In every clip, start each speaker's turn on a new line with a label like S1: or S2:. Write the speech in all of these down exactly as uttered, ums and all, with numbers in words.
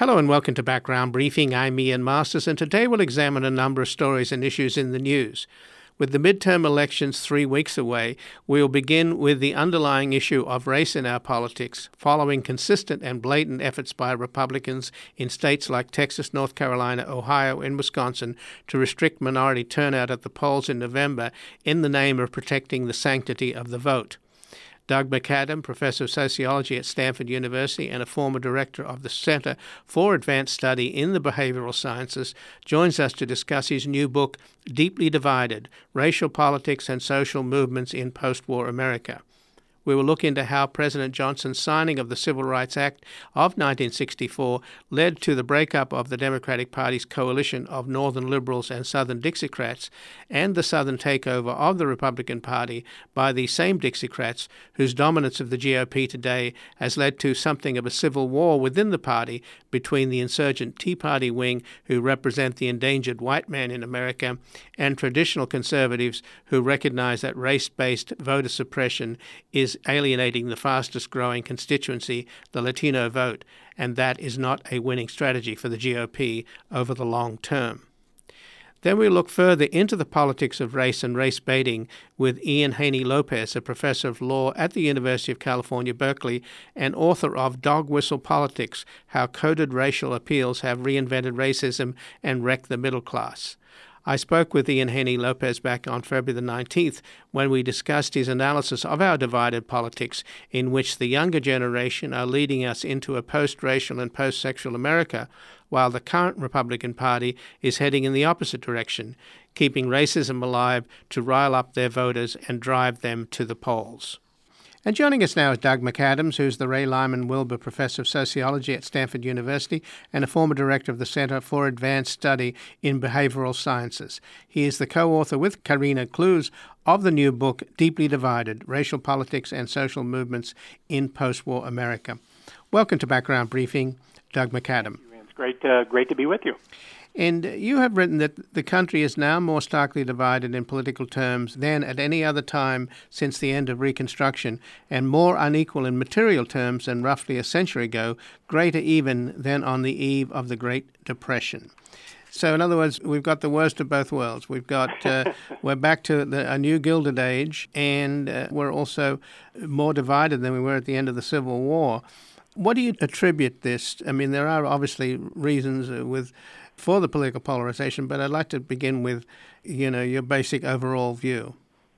S1: Hello and welcome to Background Briefing. I'm Ian Masters, and today we'll examine a number of stories and issues in the news. With the midterm elections three weeks away, we will begin with the underlying issue of race in our politics, following consistent and blatant efforts by Republicans in states like Texas, North Carolina, Ohio, and Wisconsin to restrict minority turnout at the polls in November in the name of protecting the sanctity of the vote. Doug McAdam, professor of sociology at Stanford University and a former director of the Center for Advanced Study in the Behavioral Sciences, joins us to discuss his new book, Deeply Divided: Racial Politics and Social Movements in Post-War America. We will look into how President Johnson's signing of the Civil Rights Act of nineteen sixty-four led to the breakup of the Democratic Party's coalition of Northern liberals and Southern Dixiecrats, and the Southern takeover of the Republican Party by the same Dixiecrats, whose dominance of the G O P today has led to something of a civil war within the party between the insurgent Tea Party wing, who represent the endangered white man in America, and traditional conservatives who recognize that race-based voter suppression is alienating the fastest-growing constituency, the Latino vote, and that is not a winning strategy for the G O P over the long term. Then we look further into the politics of race and race baiting with Ian Haney-Lopez, a professor of law at the University of California, Berkeley, and author of Dog Whistle Politics: How Coded Racial Appeals Have Reinvented Racism and Wrecked the Middle Class. I spoke with Ian Haney-Lopez back on February the nineteenth when we discussed his analysis of our divided politics, in which the younger generation are leading us into a post-racial and post-sexual America, while the current Republican Party is heading in the opposite direction, keeping racism alive to rile up their voters and drive them to the polls. And joining us now is Doug McAdams, who's the Ray Lyman Wilbur Professor of Sociology at Stanford University and a former director of the Center for Advanced Study in Behavioral Sciences. He is the co-author with Karina Clues of the new book, Deeply Divided: Racial Politics and Social Movements in Post-War America. Welcome to Background Briefing, Doug McAdam.
S2: It's great, uh, great to be with you.
S1: And you have written that the country is now more starkly divided in political terms than at any other time since the end of Reconstruction, and more unequal in material terms than roughly a century ago, greater even than on the eve of the Great Depression. So, in other words, we've got the worst of both worlds. We've got uh, we're back to the, a new Gilded Age, and uh, we're also more divided than we were at the end of the Civil War. What do you attribute this? I mean, there are obviously reasons uh, with for the political polarization, but I'd like to begin with, you know, your basic overall view.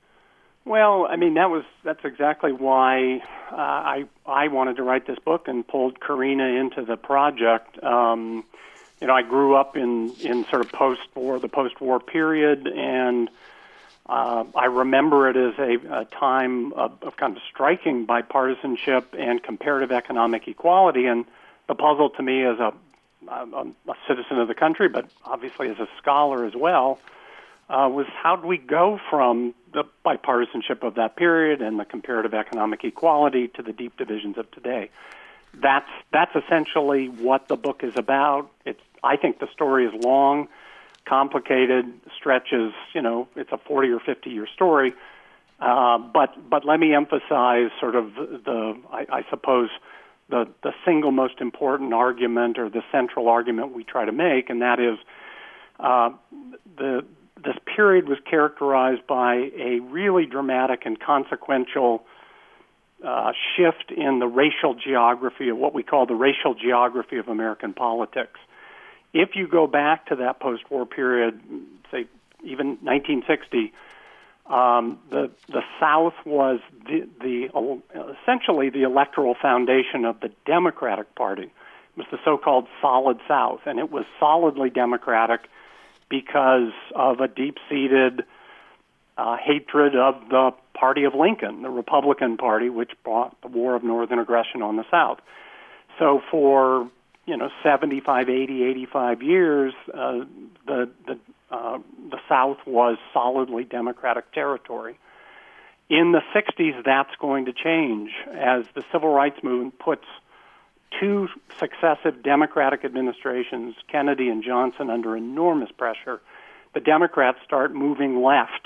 S2: Well, I mean, that was that's exactly why uh, I I wanted to write this book and pulled Karina into the project. Um, you know, I grew up in, in sort of post-war, the post-war period, and uh, I remember it as a, a time of, of kind of striking bipartisanship and comparative economic equality. And the puzzle to me as a I'm a citizen of the country, but obviously as a scholar as well, uh, was how do we go from the bipartisanship of that period and the comparative economic equality to the deep divisions of today? That's that's essentially what the book is about. It's I think the story is long, complicated, stretches. You know, it's a forty or fifty year story. Uh, but but let me emphasize sort of the, the I, I suppose. The, the single most important argument, or the central argument we try to make, and that is uh, the this period was characterized by a really dramatic and consequential uh, shift in the racial geography of what we call the racial geography of American politics. If you go back to that post-war period, say even nineteen sixty, Um, the the South was the, the uh, essentially the electoral foundation of the Democratic Party. It was the so-called Solid South, and it was solidly Democratic because of a deep-seated uh, hatred of the party of Lincoln, the Republican Party, which brought the War of Northern Aggression on the South. So for you know seventy-five, eighty, eighty-five years, uh, the the Uh, the South was solidly Democratic territory. In the sixties, that's going to change as the Civil Rights Movement puts two successive Democratic administrations, Kennedy and Johnson, under enormous pressure. The Democrats start moving left,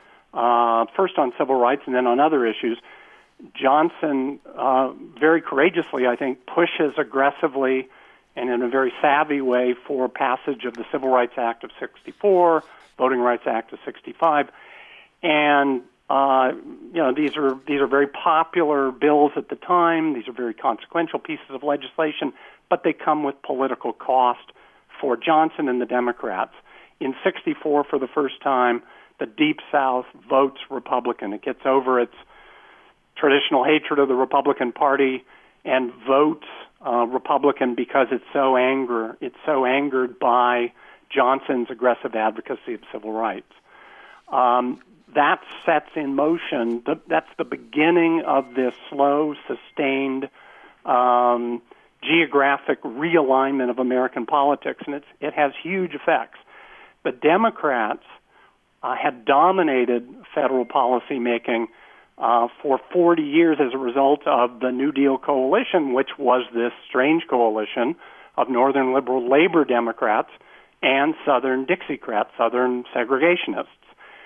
S2: uh, first on civil rights and then on other issues. Johnson, uh, very courageously, I think, pushes aggressively and in a very savvy way for passage of the Civil Rights Act of sixty-four, Voting Rights Act of sixty-five, and uh, you know these are these are very popular bills at the time. These are very consequential pieces of legislation, but they come with political cost for Johnson and the Democrats. In sixty-four, for the first time, the Deep South votes Republican. It gets over its traditional hatred of the Republican Party and votes uh, Republican because it's so anger it's so angered by Johnson's aggressive advocacy of civil rights. Um, that sets in motion, the, that's the beginning of this slow, sustained um, geographic realignment of American politics, and it's, it has huge effects. The Democrats uh, had dominated federal policy making Uh, for forty years as a result of the New Deal coalition, which was this strange coalition of Northern liberal labor Democrats and Southern Dixiecrats, Southern segregationists.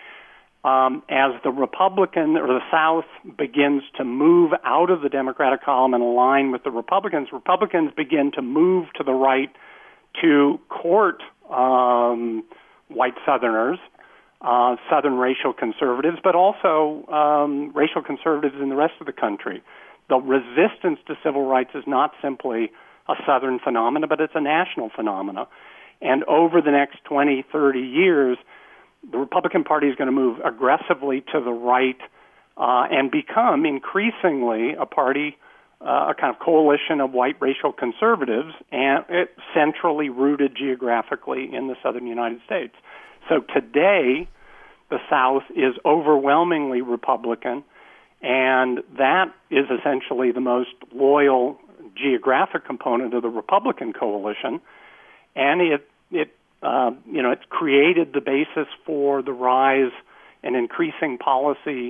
S2: Um, as the Republican or the South begins to move out of the Democratic column and align with the Republicans, Republicans begin to move to the right to court um, white Southerners, Uh, Southern racial conservatives, but also um, racial conservatives in the rest of the country. The resistance to civil rights is not simply a Southern phenomena, but it's a national phenomena. And over the next twenty, thirty years, the Republican Party is going to move aggressively to the right uh, and become increasingly a party, uh, a kind of coalition of white racial conservatives, and it centrally rooted geographically in the southern United States. So today, the South is overwhelmingly Republican, and that is essentially the most loyal geographic component of the Republican coalition, and it it uh, you know it's created the basis for the rise and increasing policy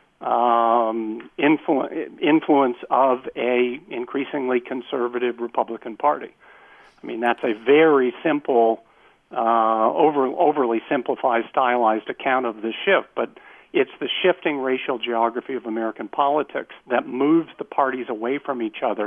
S2: um, influ- influence of a increasingly conservative Republican Party. I mean, that's a very simple. Uh, over, overly simplified, stylized account of the shift, but it's the shifting racial geography of American politics that moves the parties away from each other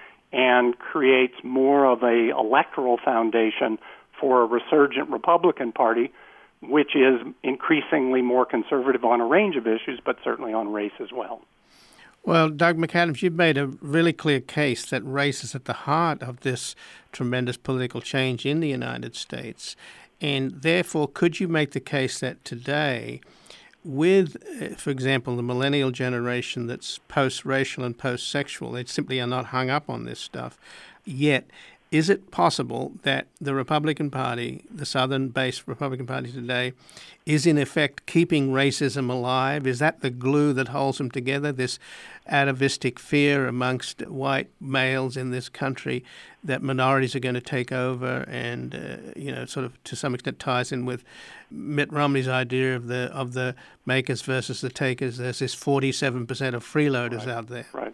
S2: and creates more of a electoral foundation for a resurgent Republican Party, which is increasingly more conservative on a range of issues, but certainly on race as well.
S1: Well, Doug McAdams, you've made a really clear case that race is at the heart of this tremendous political change in the United States. And therefore, could you make the case that today, with, for example, the millennial generation that's post-racial and post-sexual, they simply are not hung up on this stuff, yet is it possible that the Republican Party, the Southern-based Republican Party today, is in effect keeping racism alive? Is that the glue that holds them together, this atavistic fear amongst white males in this country that minorities are going to take over, and uh, you know, sort of to some extent ties in with Mitt Romney's idea of the of the makers versus the takers? There's this forty-seven percent of freeloaders
S2: right.
S1: out there.
S2: Right.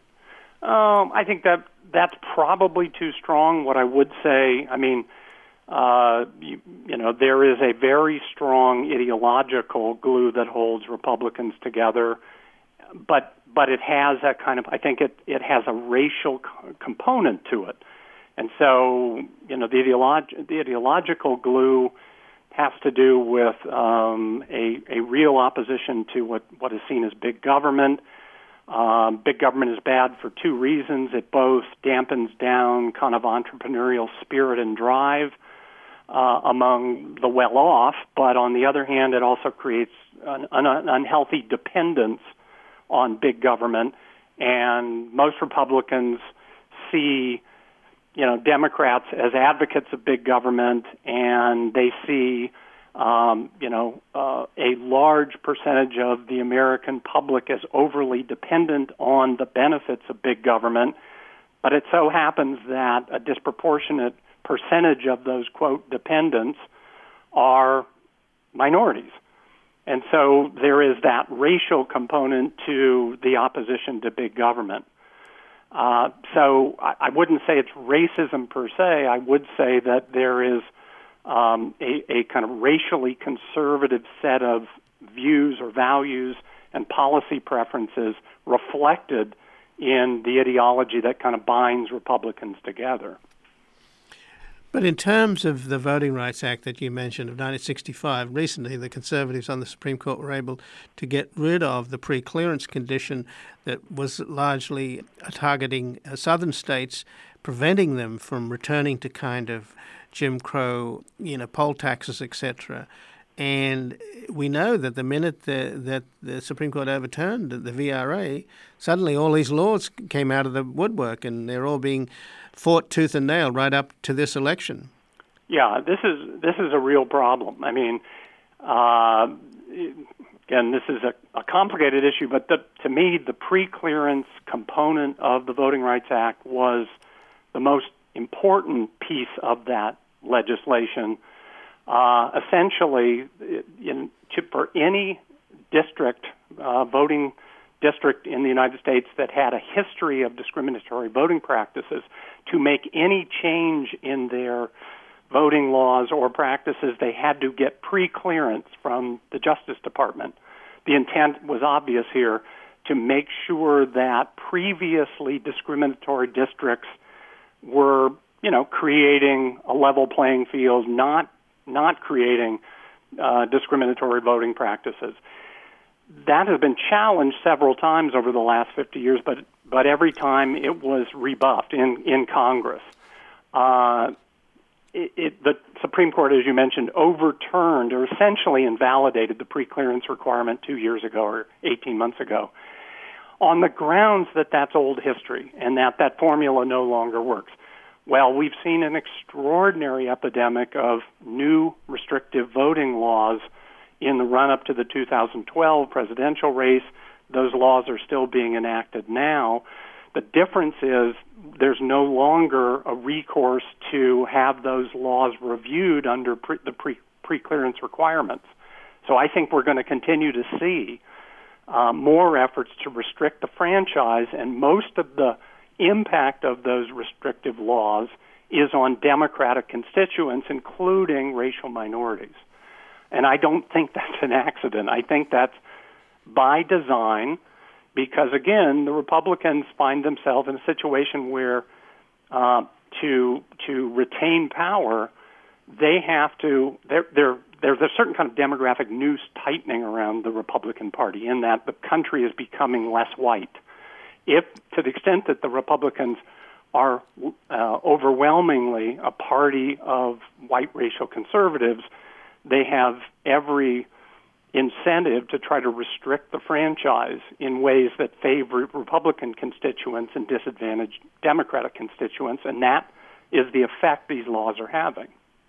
S2: Um, I think that that's probably too strong. What I would say, I mean, uh, you, you know, there is a very strong ideological glue that holds Republicans together, but but it has a kind of, I think it, it has a racial co- component to it. And so, you know, the, ideolog- the ideological glue has to do with um, a, a real opposition to what, what is seen as big government. Um, big government is bad for two reasons. It both dampens down kind of entrepreneurial spirit and drive uh, among the well-off, but on the other hand, it also creates an, an unhealthy dependence on big government, and most Republicans see, you know, Democrats as advocates of big government, and they see, um, you know, uh, a large percentage of the American public as overly dependent on the benefits of big government. But it so happens that a disproportionate percentage of those, quote, dependents are minorities. And so there is that racial component to the opposition to big government. Uh, so I, I wouldn't say it's racism per se. I would say that there is um, a, a kind of racially conservative set of views or values and policy preferences reflected in the ideology that kind of binds Republicans together.
S1: But in terms of the Voting Rights Act that you mentioned of nineteen sixty-five, recently the Conservatives on the Supreme Court were able to get rid of the pre-clearance condition that was largely targeting southern states, preventing them from returning to kind of Jim Crow, you know, poll taxes, et cetera. And we know that the minute the, that the Supreme Court overturned the V R A, suddenly all these laws came out of the woodwork, and they're all being fought tooth and nail right up to this election.
S2: Yeah, this is this is a real problem. I mean, uh, again, this is a, a complicated issue, but the, to me, the pre-clearance component of the Voting Rights Act was the most important piece of that legislation. Uh, essentially, in, to, for any district, uh, voting district in the United States that had a history of discriminatory voting practices, to make any change in their voting laws or practices, they had to get pre-clearance from the Justice Department. The intent was obvious here, to make sure that previously discriminatory districts were, you know, creating a level playing field, not not creating uh, discriminatory voting practices. That has been challenged several times over the last fifty years, but but every time it was rebuffed in, in Congress. Uh, it, it, the Supreme Court, as you mentioned, overturned or essentially invalidated the pre-clearance requirement two years ago or eighteen months ago on the grounds that that's old history and that that formula no longer works. Well, we've seen an extraordinary epidemic of new restrictive voting laws in the run-up to the two thousand twelve presidential race. Those laws are still being enacted now. The difference is there's no longer a recourse to have those laws reviewed under pre- the pre- pre-clearance requirements. So I think we're going to continue to see uh, more efforts to restrict the franchise, and most of the impact of those restrictive laws is on Democratic constituents, including racial minorities. And I don't think that's an accident. I think that's by design because, again, the Republicans find themselves in a situation where uh, to to retain power, they have to, they're, they're, there's a certain kind of demographic noose tightening around the Republican Party in that the country is becoming less white. If, to the extent that the Republicans are uh, overwhelmingly a party of white racial conservatives, they have every incentive to try to restrict the franchise in ways that favor Republican constituents and disadvantage Democratic constituents, and that is the effect these laws are having.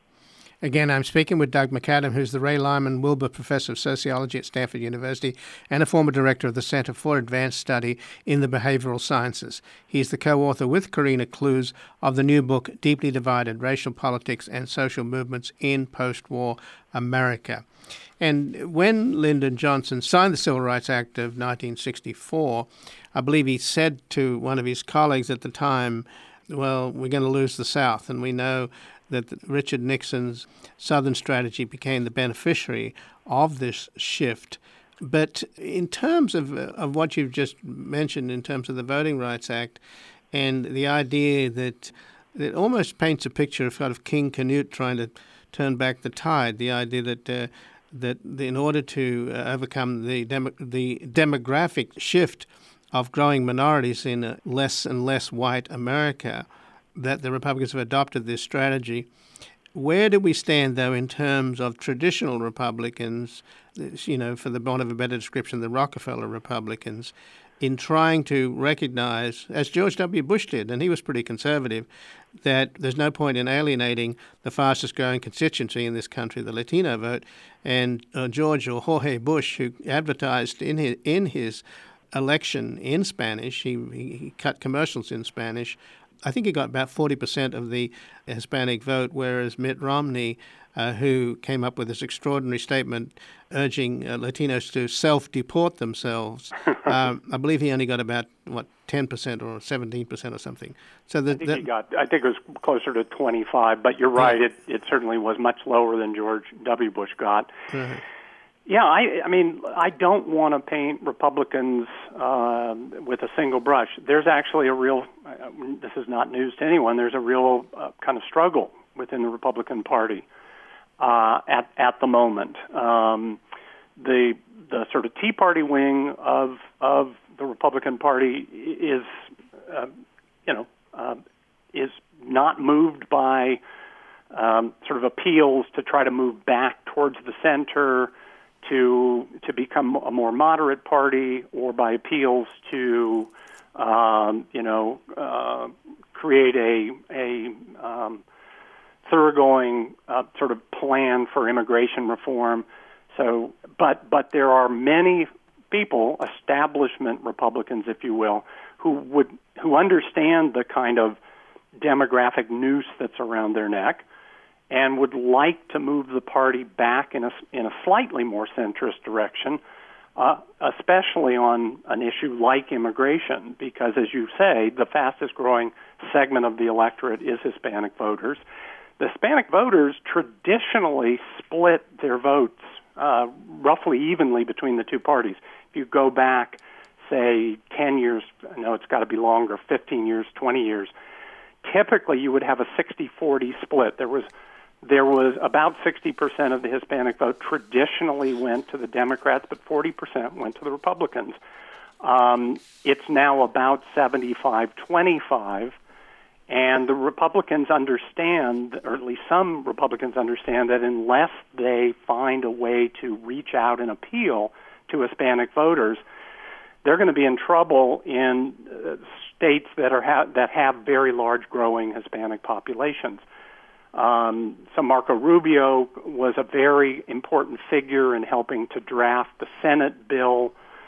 S1: Again, I'm speaking with Doug McAdam, who's the Ray Lyman Wilbur Professor of Sociology at Stanford University and a former director of the Center for Advanced Study in the Behavioral Sciences. He's the co-author with Karina Kloos of the new book, Deeply Divided, Racial Politics and Social Movements in Post-War America. And when Lyndon Johnson signed the Civil Rights Act of nineteen sixty-four, I believe he said to one of his colleagues at the time, well, we're going to lose the South, and we know that Richard Nixon's Southern strategy became the beneficiary of this shift. But in terms of of what you've just mentioned in terms of the Voting Rights Act and the idea that it almost paints a picture of sort of King Canute trying to turn back the tide, the idea that uh, that in order to uh, overcome the dem- the demographic shift of growing minorities in a less and less white America, that the Republicans have adopted this strategy. Where do we stand, though, in terms of traditional Republicans, you know, for the want of a better description, the Rockefeller Republicans, in trying to recognize, as George W. Bush did, and he was pretty conservative, that there's no point in alienating the fastest growing constituency in this country, the Latino vote. And uh, George or Jorge Bush, who advertised in his, in his election in Spanish, he, he cut commercials in Spanish, I think he got about forty percent of the Hispanic vote, whereas Mitt Romney, uh, who came up with this extraordinary statement urging uh, Latinos to self-deport themselves, um, I believe he only got about, what, ten percent or seventeen percent or something. So the,
S2: I think
S1: the,
S2: he got, I think it was closer to twenty-five, but you're right, yeah. it, it certainly was much lower than George W. Bush got.
S1: Uh-huh.
S2: Yeah, I, I mean, I don't want to paint Republicans uh, with a single brush. There's actually a real, uh, this is not news to anyone, there's a real uh, kind of struggle within the Republican Party uh, at at the moment. Um, the the sort of Tea Party wing of of the Republican Party is, uh, you know, uh, is not moved by um, sort of appeals to try to move back towards the center, to to become a more moderate party, or by appeals to, um, you know, uh, create a a um, thoroughgoing uh, sort of plan for immigration reform. So, but but there are many people, establishment Republicans, if you will, who would who understand the kind of demographic noose that's around their neck, and would like to move the party back in a in a slightly more centrist direction, uh, especially on an issue like immigration, because, as you say, the fastest growing segment of the electorate is Hispanic voters. The Hispanic voters traditionally split their votes uh, roughly evenly between the two parties. If you go back, say, ten years, no, it's got to be longer, fifteen years, twenty years, typically you would have a sixty forty split. There was there was about sixty percent of the Hispanic vote traditionally went to the Democrats, but forty percent went to the Republicans. Um, it's now about seventy-five twenty-five. And the Republicans understand, or at least some Republicans understand, that unless they find a way to reach out and appeal to Hispanic voters, they're going to be in trouble in uh, states that are ha- that have very large growing Hispanic populations. Um, so Marco Rubio was a very important figure in helping to draft the Senate bill,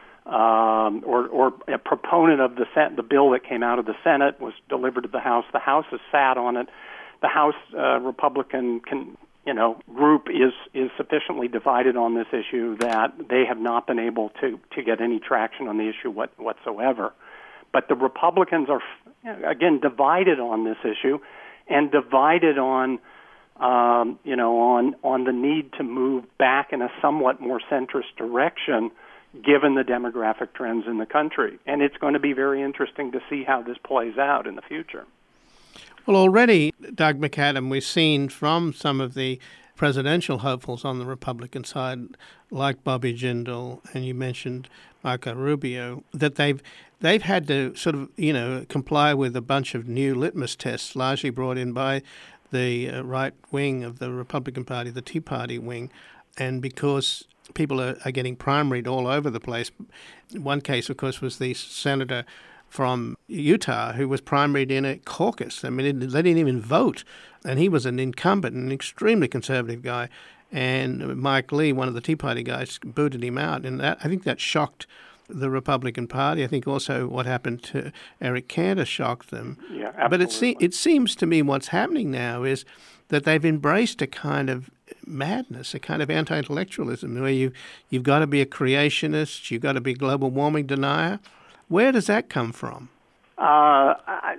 S2: um, or, or a proponent of the Sen- the bill that came out of the Senate, was delivered to the House. The House has sat on it. The House uh, Republican can, you know, group is is sufficiently divided on this issue that they have not been able to, to get any traction on the issue what, whatsoever. But the Republicans are, again, divided on this issue, and divided on, um, you know, on on the need to move back in a somewhat more centrist direction, given the demographic trends in the country. And it's going to be very interesting to see how this plays out in the future.
S1: Well, already, Doug McAdam, we've seen from some of the presidential hopefuls on the Republican side, like Bobby Jindal, and you mentioned Marco Rubio, that they've they've had to sort of, you know, comply with a bunch of new litmus tests, largely brought in by the uh, right wing of the Republican Party, the Tea Party wing, and because people are, are getting primaried all over the place. One case, of course, was the senator from Utah who was primaried in a caucus. I mean, they didn't even vote, and he was an incumbent, an extremely conservative guy. And Mike Lee, one of the Tea Party guys, booted him out, and that, I think that shocked the Republican Party. I think also what happened to Eric Cantor shocked them.
S2: Yeah, absolutely.
S1: But it, se- it seems to me what's happening now is that they've embraced a kind of madness, a kind of anti-intellectualism, where you, you've got to be a creationist, you've got to be a global warming denier. Where does that come from?
S2: Uh, I,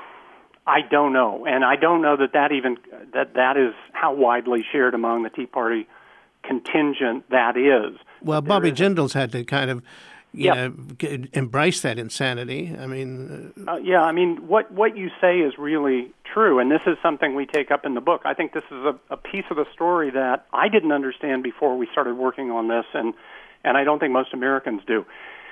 S2: I don't know, and I don't know that that even that that is how widely shared among the Tea Party contingent that is.
S1: Well,
S2: there
S1: Bobby
S2: is
S1: Jindal's had to kind of, you
S2: Yep.
S1: know, g- embrace that insanity. I mean,
S2: uh, yeah, I mean, what what you say is really true, and this is something we take up in the book. I think this is a, a piece of the story that I didn't understand before we started working on this, and and I don't think most Americans do.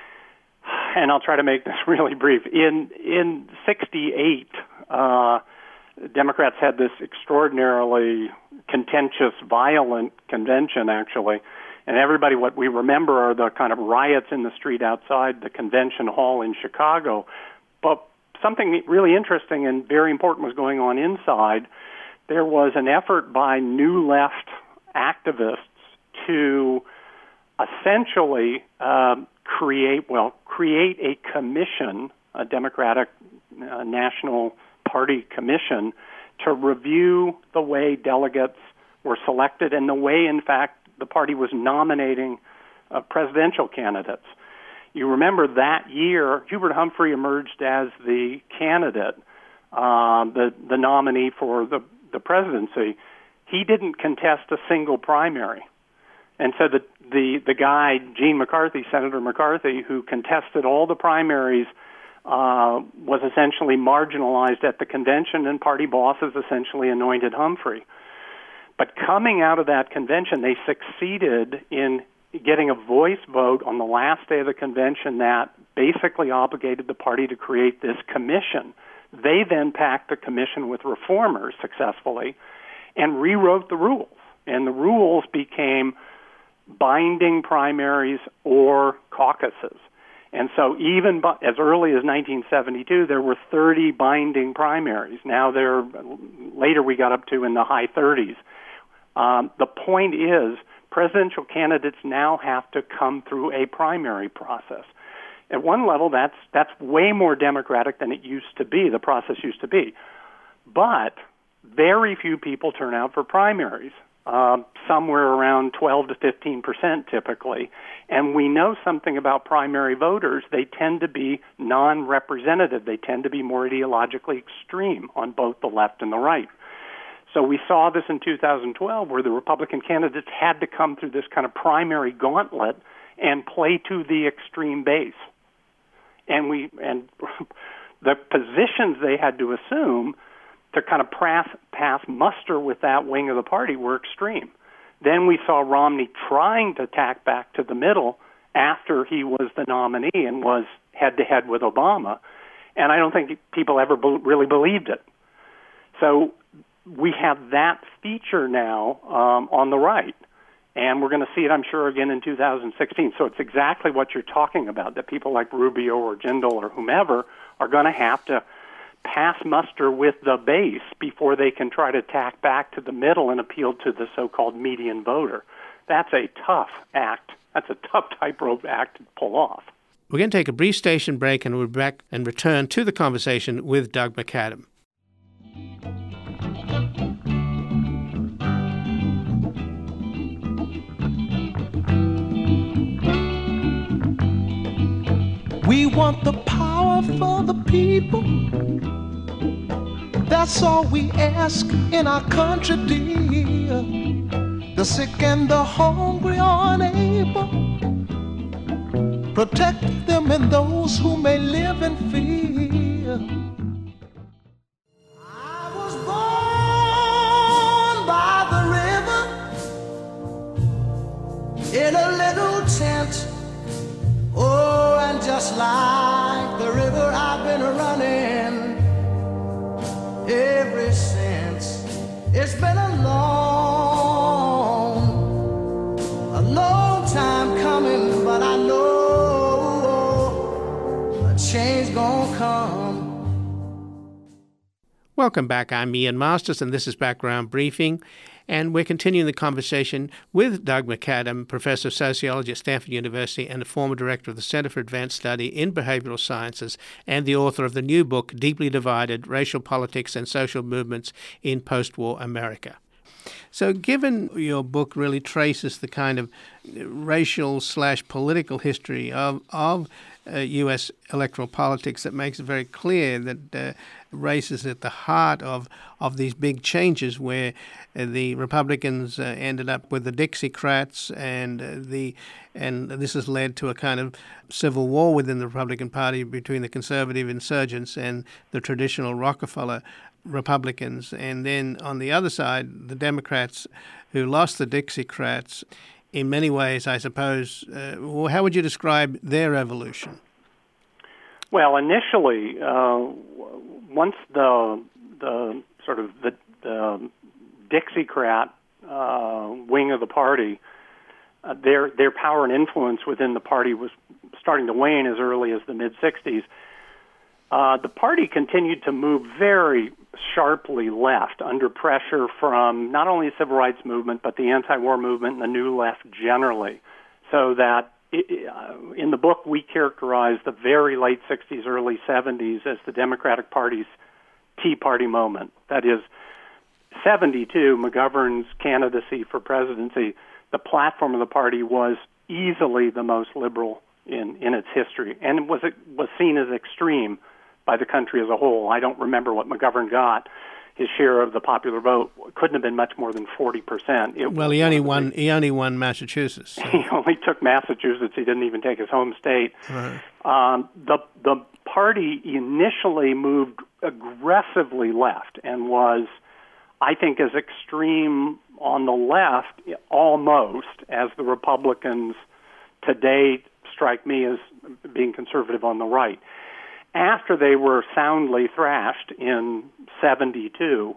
S2: And I'll try to make this really brief. In in sixty-eight, uh, Democrats had this extraordinarily contentious, violent convention, actually. And everybody, what we remember are the kind of riots in the street outside the convention hall in Chicago. But something really interesting and very important was going on inside. There was an effort by New Left activists to essentially uh, create, well, create a commission, a Democratic uh, National Party commission, to review the way delegates were selected and the way, in fact, the party was nominating uh, presidential candidates. You remember that year, Hubert Humphrey emerged as the candidate, uh, the the nominee for the, the presidency. He didn't contest a single primary. And so the, the, the guy, Gene McCarthy, Senator McCarthy, who contested all the primaries uh, was essentially marginalized at the convention, and party bosses essentially anointed Humphrey. But coming out of that convention, they succeeded in getting a voice vote on the last day of the convention that basically obligated the party to create this commission. They then packed the commission with reformers successfully and rewrote the rules. And the rules became binding primaries or caucuses. And so even as early as nineteen seventy-two, there were thirty binding primaries. Now they're, later we got up to in the high thirties. Um, the point is, presidential candidates now have to come through a primary process. At one level, that's that's way more democratic than it used to be, the process used to be. But very few people turn out for primaries, uh, somewhere around twelve to fifteen percent typically. And we know something about primary voters. They tend to be non-representative. They tend to be more ideologically extreme on both the left and the right. So we saw this in two thousand twelve, where the Republican candidates had to come through this kind of primary gauntlet and play to the extreme base. And we and the positions they had to assume to kind of pass, pass muster with that wing of the party were extreme. Then we saw Romney trying to tack back to the middle after he was the nominee and was head-to-head with Obama. And I don't think people ever be- really believed it. So we have that feature now um, on the right, and we're going to see it, I'm sure, again in two thousand sixteen. So it's exactly what you're talking about, that people like Rubio or Jindal or whomever are going to have to pass muster with the base before they can try to tack back to the middle and appeal to the so-called median voter. That's a tough act. That's a tough tightrope act to pull off.
S1: We're going to take a brief station break, and we'll be back and return to the conversation with Doug McAdam.
S3: We want the power for the people. That's all we ask in our country, dear. The sick and the hungry are unable. Protect them and those who may live in fear. I was born by the river in a little tent. Oh, and just like the river, I've been running ever since. It's been a long, a long time coming, but I know a change gonna come.
S1: Welcome back. I'm Ian Masters, and this is Background Briefing. And we're continuing the conversation with Doug McAdam, professor of sociology at Stanford University and a former director of the Center for Advanced Study in Behavioral Sciences and the author of the new book, Deeply Divided: Racial Politics and Social Movements in Post-War America. So given your book really traces the kind of racial slash political history of, of uh, U S electoral politics, that makes it very clear that uh, race is at the heart of, of these big changes where uh, the Republicans uh, ended up with the Dixiecrats, and uh, the and this has led to a kind of civil war within the Republican Party between the conservative insurgents and the traditional Rockefeller Republicans. And then on the other side, the Democrats who lost the Dixiecrats. In many ways, I suppose, uh, well, how would you describe their evolution?
S2: Well, initially, uh, once the the sort of the, the Dixiecrat uh, wing of the party, uh, their their power and influence within the party was starting to wane as early as the mid sixties. Uh, the party continued to move very sharply left under pressure from not only the civil rights movement, but the anti-war movement and the new left generally. So that it, uh, in the book, we characterize the very late sixties, early seventies as the Democratic Party's Tea Party moment. That is, seventy-two, McGovern's candidacy for presidency, the platform of the party was easily the most liberal in, in its history, and it was, it was seen as extreme by the country as a whole. I don't remember what McGovern got. His share of the popular vote couldn't have been much more than forty percent. It
S1: well, he only won. He only won Massachusetts. So.
S2: He only took Massachusetts. He didn't even take his home state.
S1: Right.
S2: Um, the the party initially moved aggressively left and was, I think, as extreme on the left almost as the Republicans today strike me as being conservative on the right. After they were soundly thrashed in seventy-two,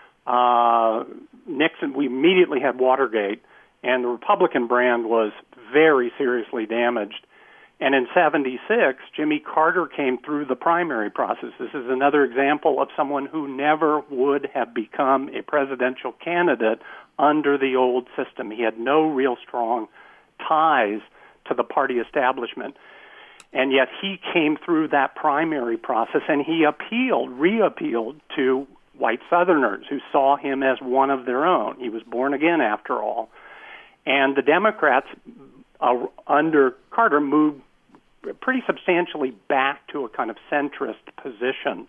S2: uh, Nixon, we immediately had Watergate, and the Republican brand was very seriously damaged. And in seventy-six, Jimmy Carter came through the primary process. This is another example of someone who never would have become a presidential candidate under the old system. He had no real strong ties to the party establishment. And yet he came through that primary process, and he appealed, re-appealed to white Southerners who saw him as one of their own. He was born again, after all. And the Democrats, uh, under Carter, moved pretty substantially back to a kind of centrist position.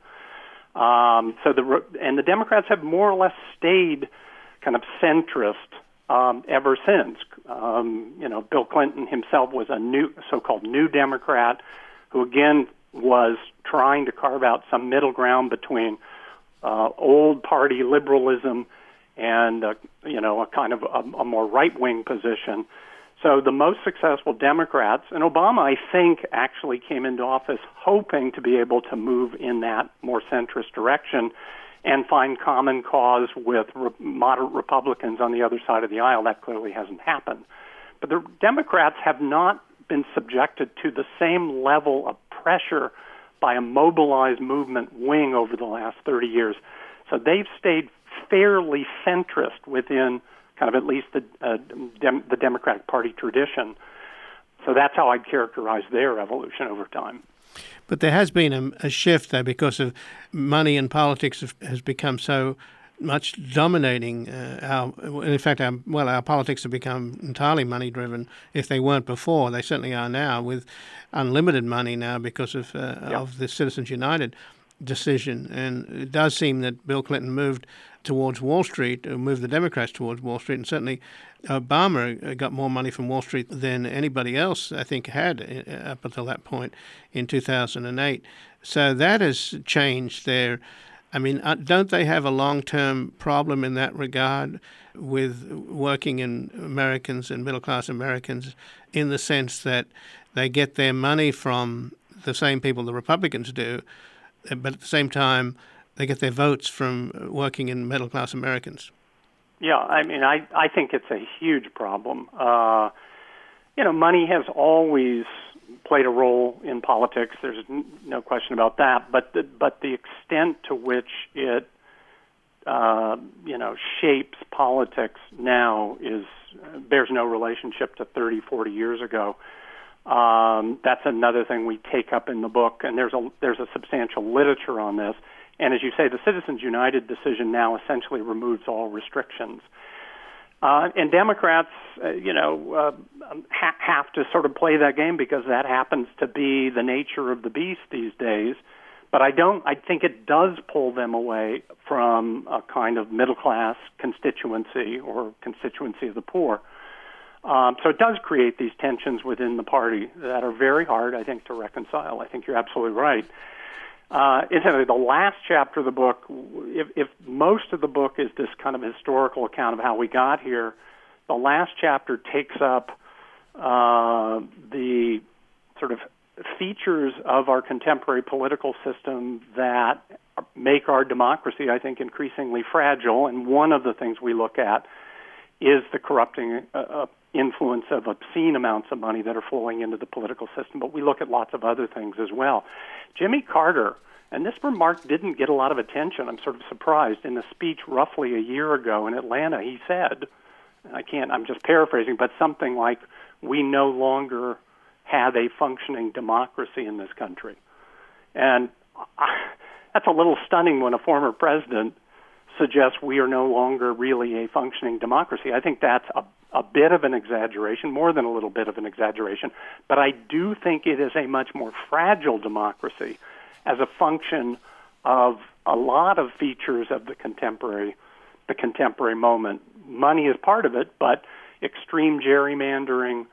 S2: Um, so the and the Democrats have more or less stayed kind of centrist um, ever since. Um, you know, Bill Clinton himself was a new, so-called New Democrat, who again was trying to carve out some middle ground between uh, old party liberalism and uh, you know a kind of a, a more right-wing position. So the most successful Democrats, and Obama, I think, actually came into office hoping to be able to move in that more centrist direction and find common cause with re- moderate Republicans on the other side of the aisle. That clearly hasn't happened. But the Democrats have not been subjected to the same level of pressure by a mobilized movement wing over the last thirty years. So they've stayed fairly centrist within kind of at least the uh, dem- the Democratic Party tradition. So that's how I'd characterize their evolution over time.
S1: But there has been a, a shift, though, because of money and politics have, has become so much dominating uh, our. In fact, our, well, our politics have become entirely money-driven. If they weren't before, they certainly are now, with unlimited money now because of uh, yep. of the Citizens United decision. And it does seem that Bill Clinton moved towards Wall Street, or moved the Democrats towards Wall Street, and certainly Obama got more money from Wall Street than anybody else, I think, had up until that point in two thousand eight. So that has changed their, I mean, don't they have a long-term problem in that regard with working in Americans and middle-class Americans, in the sense that they get their money from the same people the Republicans do, but at the same time, they get their votes from working in middle-class Americans?
S2: Yeah, I mean, I, I think it's a huge problem. Uh, you know, money has always played a role in politics. There's n- no question about that. But the, but the extent to which it, uh, you know, shapes politics now is uh, bears no relationship to thirty, forty years ago. Um, that's another thing we take up in the book, and there's a there's a substantial literature on this. And as you say, the Citizens United decision now essentially removes all restrictions. Uh, and Democrats, uh, you know, uh, ha- have to sort of play that game because that happens to be the nature of the beast these days. But I don't. I think it does pull them away from a kind of middle-class constituency or constituency of the poor. Um, so it does create these tensions within the party that are very hard, I think, to reconcile. I think you're absolutely right. Uh, incidentally, the last chapter of the book, if, if most of the book is this kind of historical account of how we got here, the last chapter takes up uh, the sort of features of our contemporary political system that make our democracy, I think, increasingly fragile. And one of the things we look at is the corrupting uh, influence of obscene amounts of money that are flowing into the political system. But we look at lots of other things as well. Jimmy Carter, and this remark didn't get a lot of attention, I'm sort of surprised, in a speech roughly a year ago in Atlanta, he said, I can't, I'm just paraphrasing, but something like, we no longer have a functioning democracy in this country. And I, that's a little stunning when a former president suggests we are no longer really a functioning democracy. I think that's a, a bit of an exaggeration, more than a little bit of an exaggeration, but I do think it is a much more fragile democracy as a function of a lot of features of the contemporary the contemporary moment. Money is part of it, but extreme gerrymandering,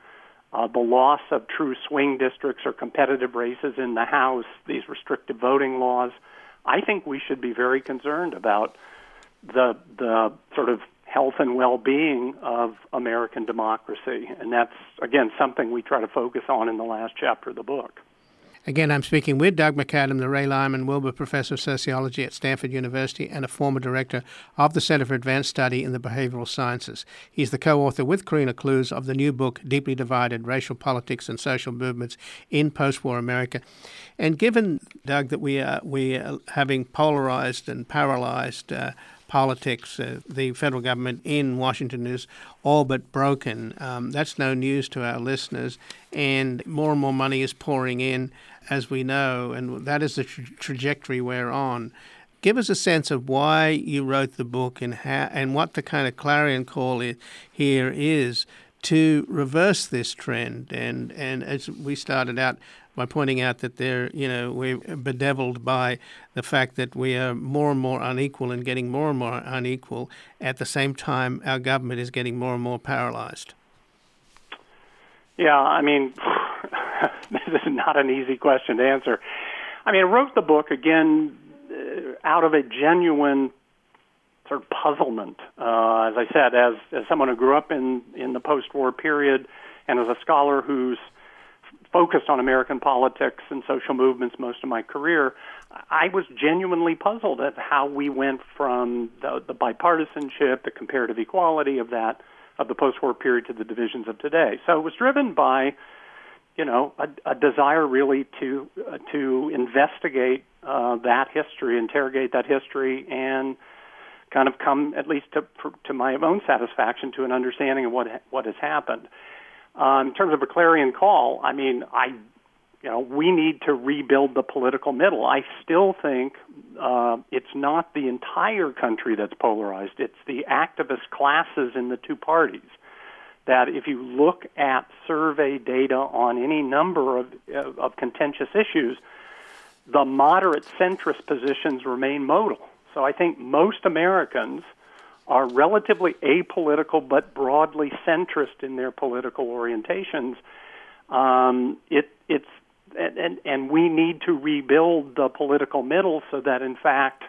S2: uh, the loss of true swing districts or competitive races in the House, these restrictive voting laws, I think we should be very concerned about the the sort of health and well-being of American democracy. And that's, again, something we try to focus on in the last chapter of the book.
S1: Again, I'm speaking with Doug McAdam, the Ray Lyman Wilbur Professor of Sociology at Stanford University and a former director of the Center for Advanced Study in the Behavioral Sciences. He's the co-author with Karina Clues of the new book, Deeply Divided, Racial Politics and Social Movements in Post-War America. And given, Doug, that we are, we are having polarized and paralyzed uh, politics, uh, the federal government in Washington is all but broken. Um, that's no news to our listeners, and more and more money is pouring in, as we know, and that is the tra- trajectory we're on. Give us a sense of why you wrote the book and how, and what the kind of clarion call it here is to reverse this trend. And and as we started out by pointing out that they're, you know, we're bedeviled by the fact that we are more and more unequal and getting more and more unequal. At the same time, our government is getting more and more paralyzed.
S2: Yeah, I mean, this is not an easy question to answer. I mean, I wrote the book, again, uh, out of a genuine sort of puzzlement. Uh, as I said, as, as someone who grew up in, in the post-war period and as a scholar who's focused on American politics and social movements most of my career, I was genuinely puzzled at how we went from the, the bipartisanship, the comparative equality of that, of the post-war period to the divisions of today. So it was driven by, you know, a, a desire really to uh, to investigate uh, that history, interrogate that history, and kind of come, at least to to my own satisfaction, to an understanding of what what has happened. Uh, in terms of a clarion call, I mean, I, you know, we need to rebuild the political middle. I still think uh, it's not the entire country that's polarized. It's the activist classes in the two parties. That if you look at survey data on any number of, of, of contentious issues, the moderate centrist positions remain modal. So I think most Americans are relatively apolitical but broadly centrist in their political orientations. Um, it, it's and, and we need to rebuild the political middle so that, in fact,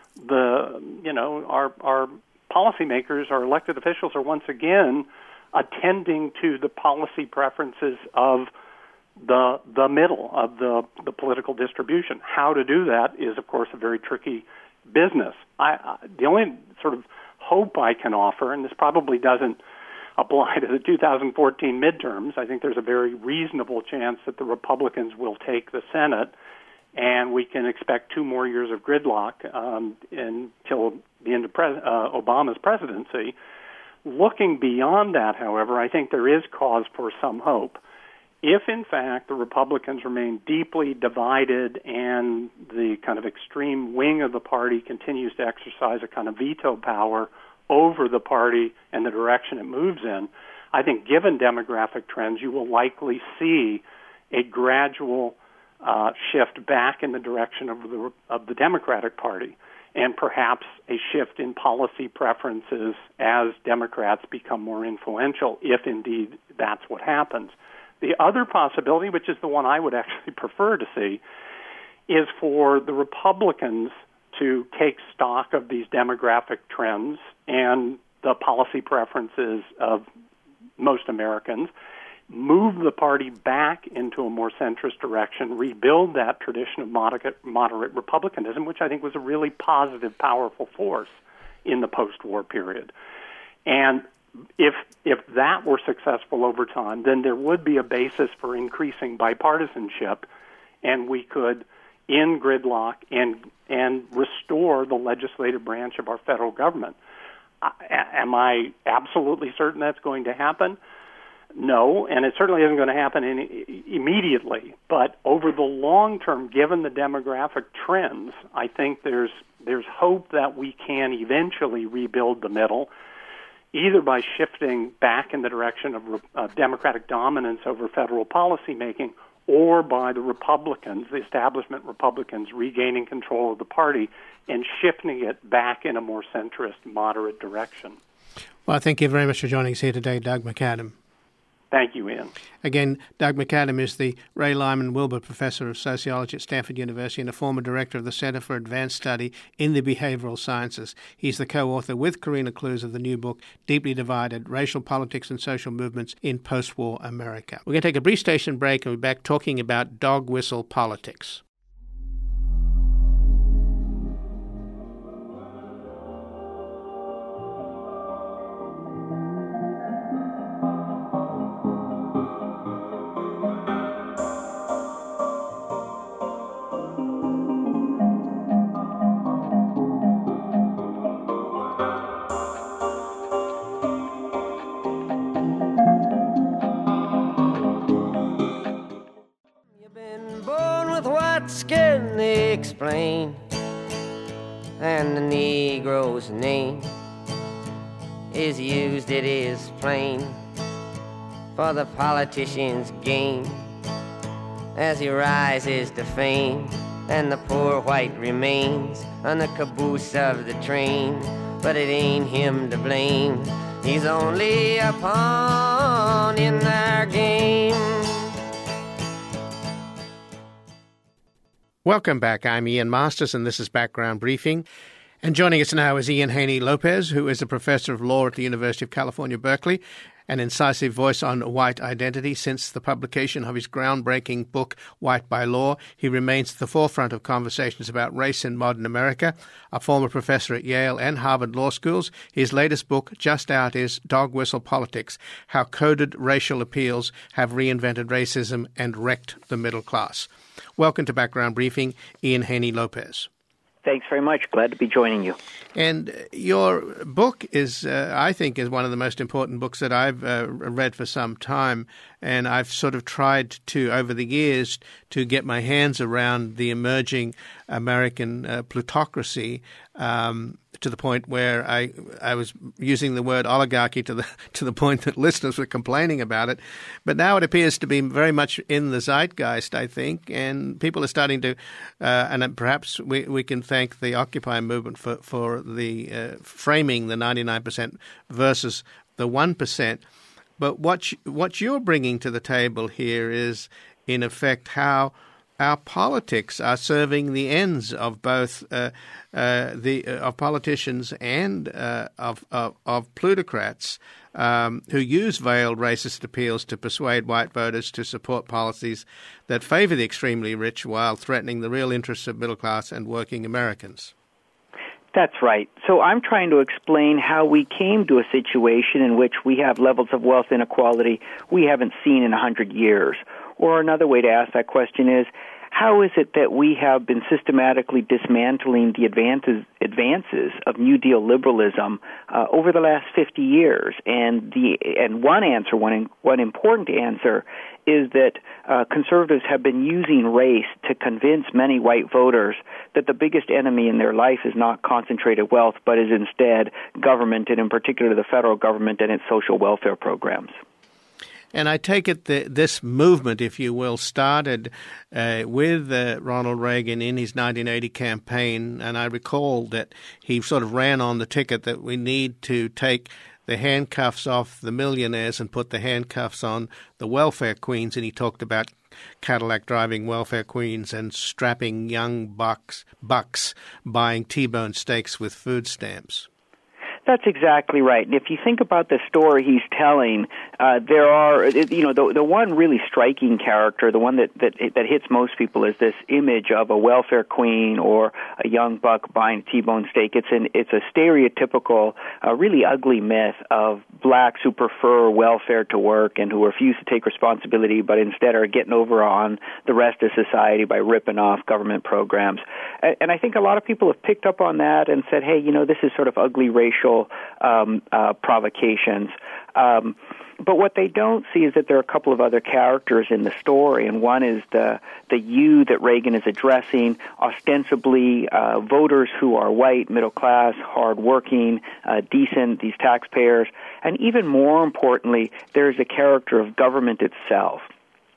S2: the you know our our policymakers, our elected officials, are once again attending to the policy preferences of the the middle of the the political distribution. How to do that is, of course, a very tricky business. I, I the only sort of hope I can offer, and this probably doesn't apply to the two thousand fourteen midterms. I think there's a very reasonable chance that the Republicans will take the Senate, and we can expect two more years of gridlock um, until the end of pres- uh, Obama's presidency. Looking beyond that, however, I think there is cause for some hope. If, in fact, the Republicans remain deeply divided and the kind of extreme wing of the party continues to exercise a kind of veto power over the party and the direction it moves in, I think given demographic trends, you will likely see a gradual uh, shift back in the direction of the, of the Democratic Party, and perhaps a shift in policy preferences as Democrats become more influential, if indeed that's what happens. The other possibility, which is the one I would actually prefer to see, is for the Republicans to take stock of these demographic trends and the policy preferences of most Americans, move the party back into a more centrist direction, rebuild that tradition of moderate, moderate republicanism, which I think was a really positive, powerful force in the post-war period. And If if that were successful over time, then there would be a basis for increasing bipartisanship, and we could end gridlock and and restore the legislative branch of our federal government. Uh, am I absolutely certain that's going to happen? No, and it certainly isn't going to happen in, immediately. But over the long term, given the demographic trends, I think there's there's hope that we can eventually rebuild the middle, either by shifting back in the direction of uh, Democratic dominance over federal policymaking, or by the Republicans, the establishment Republicans, regaining control of the party and shifting it back in a more centrist, moderate direction.
S1: Well, thank you very much for joining us here today, Doug McAdam.
S2: Thank you, Ian.
S1: Again, Doug McAdam is the Ray Lyman Wilbur Professor of Sociology at Stanford University and a former director of the Center for Advanced Study in the Behavioral Sciences. He's the co-author with Karina Clues of the new book, Deeply Divided, Racial Politics and Social Movements in Post-War America. We're going to take a brief station break and we'll be back talking about dog whistle politics.
S4: Skin they explain, and the Negro's name is used, it is plain, for the politician's gain, as he rises to fame, and the poor white remains on the caboose of the train. But it ain't him to blame, he's only a pawn in their game.
S1: Welcome back. I'm Ian Masters, and this is Background Briefing. And joining us now is Ian Haney-Lopez, who is a professor of law at the University of California, Berkeley, an incisive voice on white identity. Since the publication of his groundbreaking book, White by Law, he remains at the forefront of conversations about race in modern America. A former professor at Yale and Harvard Law Schools, his latest book, just out, is Dog Whistle Politics, How Coded Racial Appeals Have Reinvented Racism and Wrecked the Middle Class. Welcome to Background Briefing, Ian Haney-Lopez.
S5: Thanks very much. Glad to be joining you.
S1: And your book is, uh, I think, is one of the most important books that I've uh, read for some time. And I've sort of tried to, over the years, to get my hands around the emerging American uh, plutocracy, um, to the point where I I was using the word oligarchy to the to the point that listeners were complaining about it. But now it appears to be very much in the zeitgeist, I think, and people are starting to, uh, and perhaps we, we can thank the Occupy movement for, for the uh, framing the ninety-nine percent versus the one percent. But what, you, what you're bringing to the table here is, in effect, how our politics are serving the ends of both uh, uh, the uh, of politicians and uh, of, of of plutocrats um, who use veiled racist appeals to persuade white voters to support policies that favor the extremely rich while threatening the real interests of middle class and working Americans.
S5: That's right. So I'm trying to explain how we came to a situation in which we have levels of wealth inequality we haven't seen in a hundred years. Or another way to ask that question is, how is it that we have been systematically dismantling the advances, advances of New Deal liberalism uh, over the last fifty years? And the and one answer, one one important answer, is that uh, conservatives have been using race to convince many white voters that the biggest enemy in their life is not concentrated wealth, but is instead government, and in particular the federal government and its social welfare programs.
S1: And I take it that this movement, if you will, started uh, with uh, Ronald Reagan in his nineteen eighty campaign. And I recall that he sort of ran on the ticket that we need to take the handcuffs off the millionaires and put the handcuffs on the welfare queens. And he talked about Cadillac driving welfare queens and strapping young bucks, bucks buying T-bone steaks with food stamps.
S5: That's exactly right. And if you think about the story he's telling, uh, there are, you know, the the one really striking character, the one that, that that hits most people, is this image of a welfare queen or a young buck buying a T-bone steak. It's an it's a stereotypical, uh, really ugly myth of blacks who prefer welfare to work and who refuse to take responsibility, but instead are getting over on the rest of society by ripping off government programs. And I think a lot of people have picked up on that and said, hey, you know, this is sort of ugly racial Um, uh, provocations. Um, but what they don't see is that there are a couple of other characters in the story, and one is the the you that Reagan is addressing, ostensibly uh, voters who are white, middle class, hardworking, uh, decent, these taxpayers, and even more importantly, there's a character of government itself.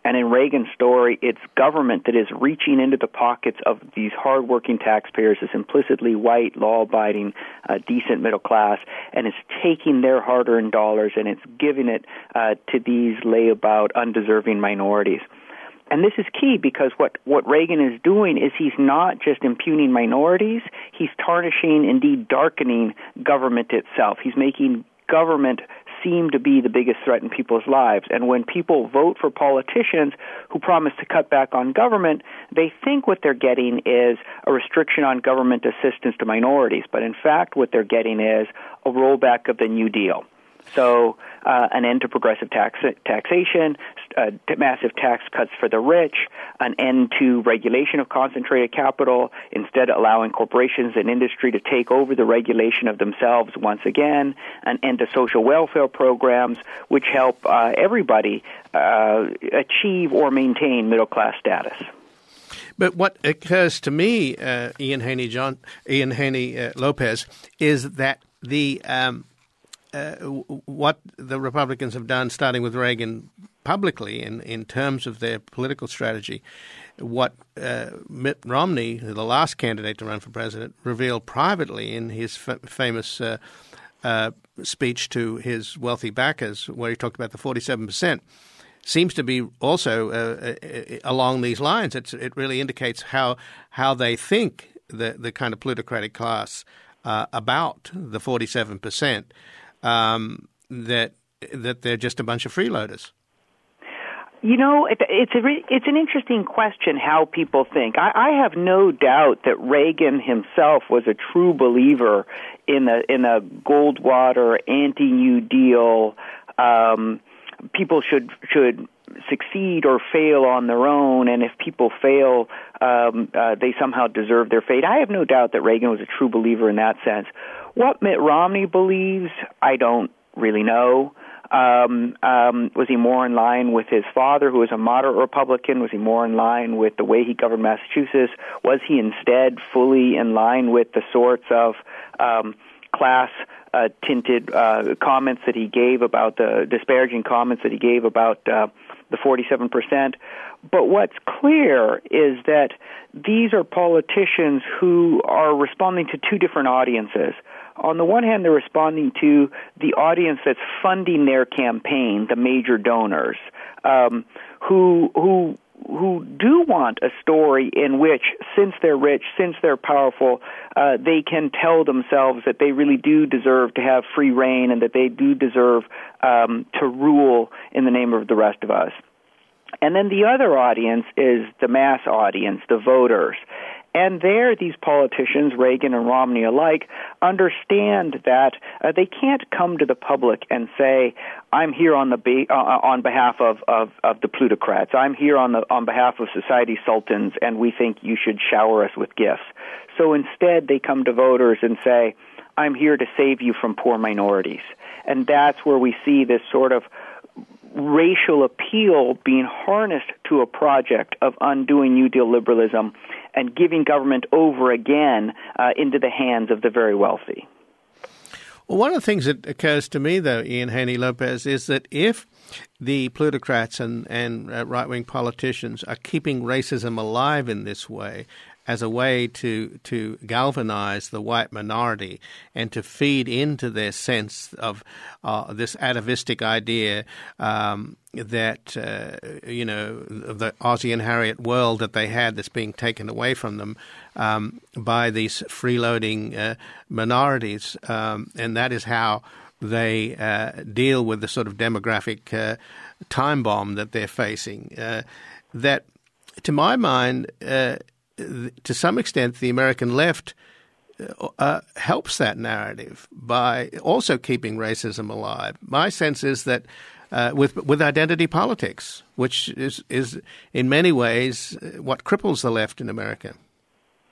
S5: And in Reagan's story, it's government that is reaching into the pockets of these hardworking taxpayers, this implicitly white, law-abiding, uh, decent middle class, and it's taking their hard-earned dollars and it's giving it uh, to these layabout, undeserving minorities. And this is key because what, what Reagan is doing is he's not just impugning minorities, he's tarnishing, indeed darkening government itself. He's making government seem to be the biggest threat in people's lives. And when people vote for politicians who promise to cut back on government, they think what they're getting is a restriction on government assistance to minorities. But in fact, what they're getting is a rollback of the New Deal. So uh, an end to progressive tax taxation, uh, massive tax cuts for the rich, an end to regulation of concentrated capital, instead allowing corporations and industry to take over the regulation of themselves once again, an end to social welfare programs, which help uh, everybody uh, achieve or maintain middle-class status.
S1: But what occurs to me, uh, Ian Haney, John, Ian Haney uh, Lopez, is that the um, Uh, what the Republicans have done, starting with Reagan publicly in, in terms of their political strategy, what uh, Mitt Romney, the last candidate to run for president, revealed privately in his f- famous uh, uh, speech to his wealthy backers, where he talked about the forty-seven percent, seems to be also uh, uh, along these lines. It's, it really indicates how how they think, the, the kind of plutocratic class, uh, about the forty-seven percent. Um, that that they're just a bunch of freeloaders.
S5: You know, it, it's a re- it's an interesting question how people think. I, I have no doubt that Reagan himself was a true believer in the in a Goldwater anti-New Deal. Um, people should should succeed or fail on their own, and if people fail, um, uh, they somehow deserve their fate. I have no doubt that Reagan was a true believer in that sense. What Mitt Romney believes, I don't really know. Um, um, was he more in line with his father, who was a moderate Republican? Was he more in line with the way he governed Massachusetts? Was he instead fully in line with the sorts of um, class-tinted uh, uh, comments that he gave about the disparaging comments that he gave about uh, the forty-seven percent? But what's clear is that these are politicians who are responding to two different audiences. On the one hand, they're responding to the audience that's funding their campaign, the major donors, um, who who who do want a story in which, since they're rich, since they're powerful, uh, they can tell themselves that they really do deserve to have free reign and that they do deserve um, to rule in the name of the rest of us. And then the other audience is the mass audience, the voters. And there, these politicians, Reagan and Romney alike, understand that uh, they can't come to the public and say, "I'm here on the be- uh, on behalf of, of, of the plutocrats. I'm here on the on behalf of society's sultans, and we think you should shower us with gifts." So instead, they come to voters and say, "I'm here to save you from poor minorities," and that's where we see this sort of racial appeal being harnessed to a project of undoing New Deal liberalism and giving government over again uh, into the hands of the very wealthy.
S1: Well, one of the things that occurs to me, though, Ian Haney Lopez, is that if the plutocrats and, and uh, right-wing politicians are keeping racism alive in this way, as a way to to galvanize the white minority and to feed into their sense of uh, this atavistic idea um, that, uh, you know, the Ozzie and Harriet world that they had that's being taken away from them um, by these freeloading uh, minorities. Um, and that is how they uh, deal with the sort of demographic uh, time bomb that they're facing. Uh, that, to my mind, uh, to some extent, the American left uh, helps that narrative by also keeping racism alive. My sense is that uh, with with identity politics, which is, is in many ways what cripples the left in America.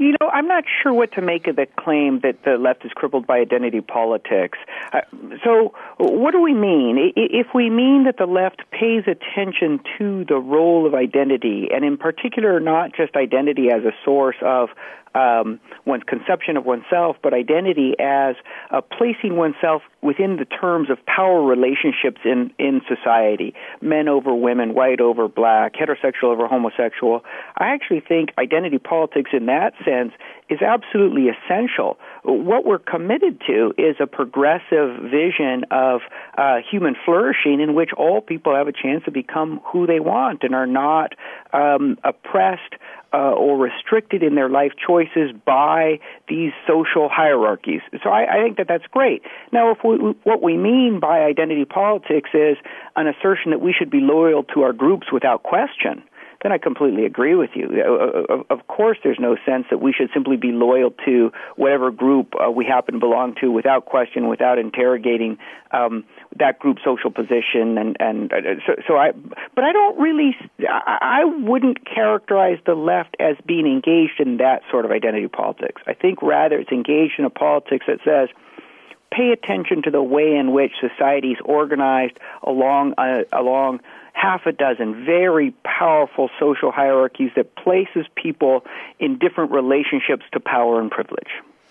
S5: You know, I'm not sure what to make of the claim that the left is crippled by identity politics. Uh, so what do we mean? I, if we mean that the left pays attention to the role of identity, and in particular not just identity as a source of um, one's conception of oneself, but identity as uh, placing oneself within the terms of power relationships in, in society, men over women, white over black, heterosexual over homosexual, I actually think identity politics in that sense is absolutely essential. What we're committed to is a progressive vision of uh, human flourishing in which all people have a chance to become who they want and are not um, oppressed uh, or restricted in their life choices by these social hierarchies. So I, I think that that's great. Now, if we, what we mean by identity politics is an assertion that we should be loyal to our groups without question, then I completely agree with you. Of course, there's no sense that we should simply be loyal to whatever group uh, we happen to belong to without question, without interrogating um, that group's social position. And, and uh, so, so I, but I don't really, I, I wouldn't characterize the left as being engaged in that sort of identity politics. I think rather it's engaged in a politics that says, pay attention to the way in which society is organized along uh, along half a dozen very powerful social hierarchies that places people in different relationships to power and privilege.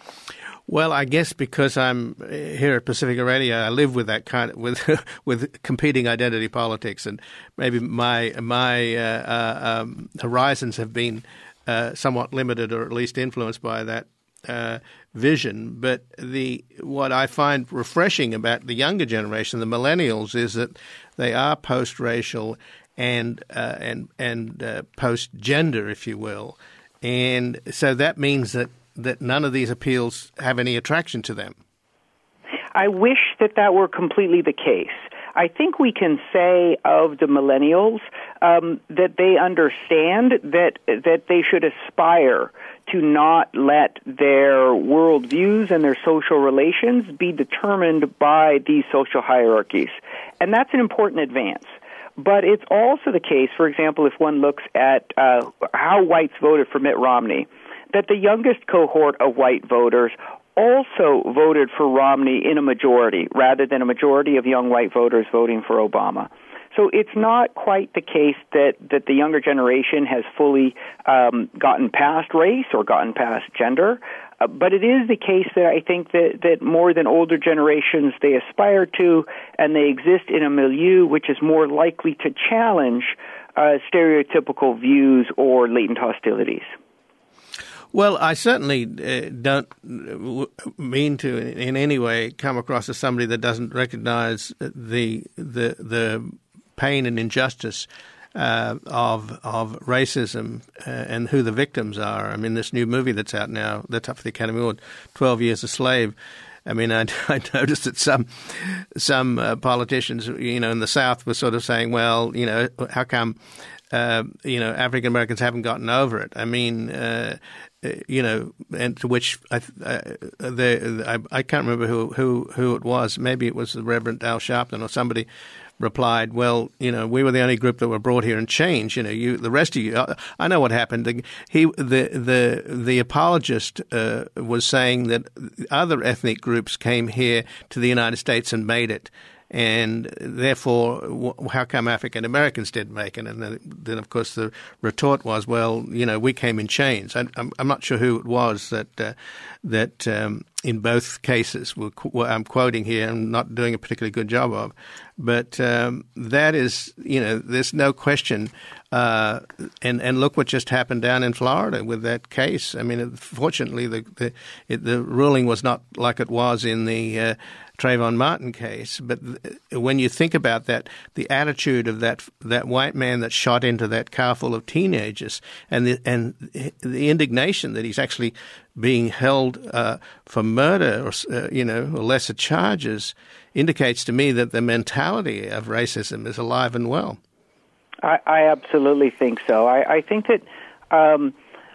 S1: Well, I guess because I'm here at Pacifica Radio, I live with that kind of with with competing identity politics, and maybe my my uh, uh, um, horizons have been uh, somewhat limited, or at least influenced by that uh, vision. But the what I find refreshing about the younger generation, the millennials, is that they are post-racial and uh, and and uh, post-gender, if you will, and so that means that, that none of these appeals have any attraction to them.
S5: I wish that that were completely the case. I think we can say of the millennials um, that they understand that that they should aspire to not let their worldviews and their social relations be determined by these social hierarchies. And that's an important advance. But it's also the case, for example, if one looks at uh, how whites voted for Mitt Romney, that the youngest cohort of white voters also voted for Romney in a majority, rather than a majority of young white voters voting for Obama. So it's not quite the case that, that the younger generation has fully um, gotten past race or gotten past gender, uh, but it is the case that I think that, that more than older generations they aspire to, and they exist in a milieu which is more likely to challenge uh, stereotypical views or latent hostilities.
S1: Well, I certainly uh, don't mean to in any way come across as somebody that doesn't recognize the the the pain and injustice uh, of of racism uh, and who the victims are. I mean, this new movie that's out now, that's up for the Academy Award, twelve Years a Slave. I mean, I, I noticed that some some uh, politicians, you know, in the South were sort of saying, well, you know, how come, uh, you know, African Americans haven't gotten over it? I mean, uh, you know, and to which I, uh, the, I I can't remember who, who, who it was. Maybe it was the Reverend Al Sharpton or somebody replied, well, you know, we were the only group that were brought here and changed. You know, you, the rest of you, I know what happened. The, he, the, the, the apologist uh, was saying that other ethnic groups came here to the United States and made it. And therefore, how come African Americans didn't make it? And then, of course, the retort was, well, you know, we came in chains. I, I'm, I'm not sure who it was that uh, that um, in both cases, we're, I'm quoting here, I'm not doing a particularly good job of, but um, that is, you know, there's no question. Uh, and and look what just happened down in Florida with that case. I mean, fortunately, the the, it, the ruling was not like it was in the uh, Trayvon Martin case. But when you think about that, the attitude of that that white man that shot into that car full of teenagers, and the and the indignation that he's actually being held uh, for murder or uh, you know or lesser charges, indicates to me that the mentality of racism is alive and well.
S5: I, I absolutely think so. I, I think that um,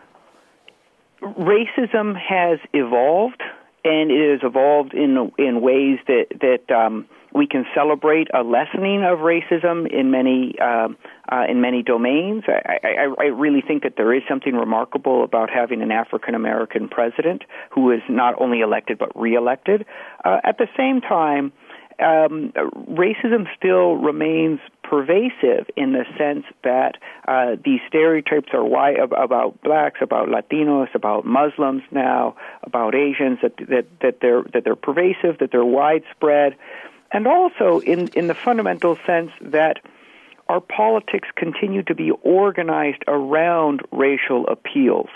S5: racism has evolved, and it has evolved in in ways that that um, We can celebrate a lessening of racism in many uh, uh, in many domains. I, I, I really think that there is something remarkable about having an African American president who is not only elected but reelected. Uh, at the same time, um, racism still remains pervasive in the sense that uh, these stereotypes are why, about blacks, about Latinos, about Muslims now, about Asians, that that that they're that they're pervasive, that they're widespread. And also in, in the fundamental sense that our politics continue to be organized around racial appeals.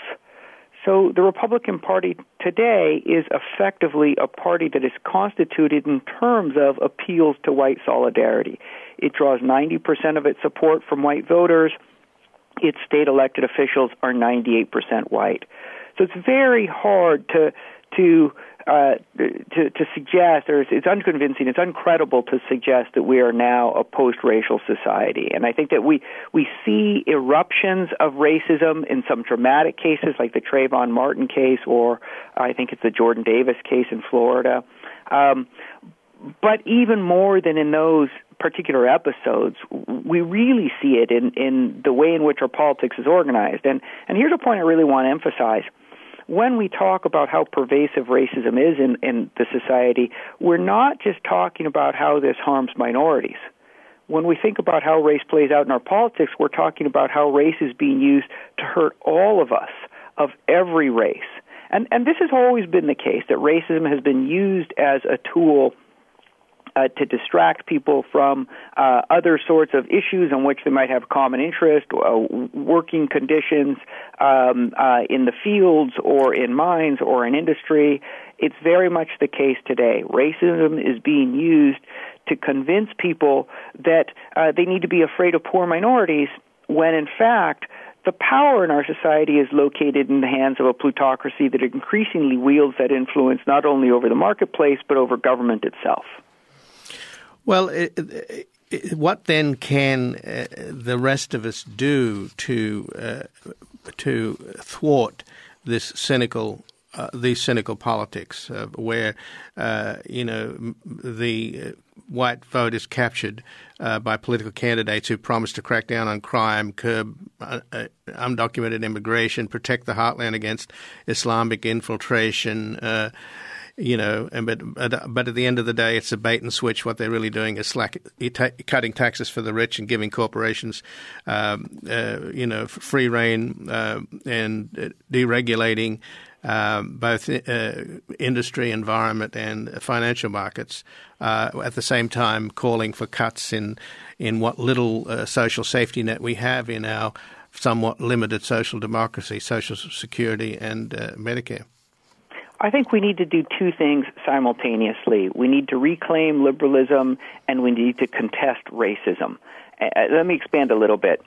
S5: So the Republican Party today is effectively a party that is constituted in terms of appeals to white solidarity. It draws ninety percent of its support from white voters. Its state elected officials are ninety-eight percent white. So it's very hard to to Uh, to, to suggest, or it's, it's unconvincing, it's uncredible to suggest that we are now a post-racial society. And I think that we, we see eruptions of racism in some dramatic cases like the Trayvon Martin case, or I think it's the Jordan Davis case in Florida. Um, but even more than in those particular episodes, we really see it in, in the way in which our politics is organized. And, and here's a point I really want to emphasize. When we talk about how pervasive racism is in, in the society, we're not just talking about how this harms minorities. When we think about how race plays out in our politics, we're talking about how race is being used to hurt all of us, of every race. And, and this has always been the case, that racism has been used as a tool Uh, to distract people from uh, other sorts of issues on which they might have common interest, uh, working conditions um, uh, in the fields or in mines or in industry. It's very much the case today. Racism is being used to convince people that uh, they need to be afraid of poor minorities, when in fact the power in our society is located in the hands of a plutocracy that increasingly wields that influence not only over the marketplace but over government itself.
S1: Well, it, it, what then can uh, the rest of us do to uh, to thwart this cynical uh, these cynical politics, uh, where uh, you know the white vote is captured uh, by political candidates who promise to crack down on crime, curb uh, uh, undocumented immigration, protect the heartland against Islamic infiltration. Uh, You know, and but but at the end of the day, it's a bait and switch. What they're really doing is slack, cutting taxes for the rich and giving corporations, um, uh, you know, free rein uh, and deregulating um, both uh, industry, environment, and financial markets. Uh, at the same time, calling for cuts in in what little uh, social safety net we have in our somewhat limited social democracy, Social Security, and uh, Medicare.
S5: I think we need to do two things simultaneously. We need to reclaim liberalism, and we need to contest racism. Uh, let me expand a little bit.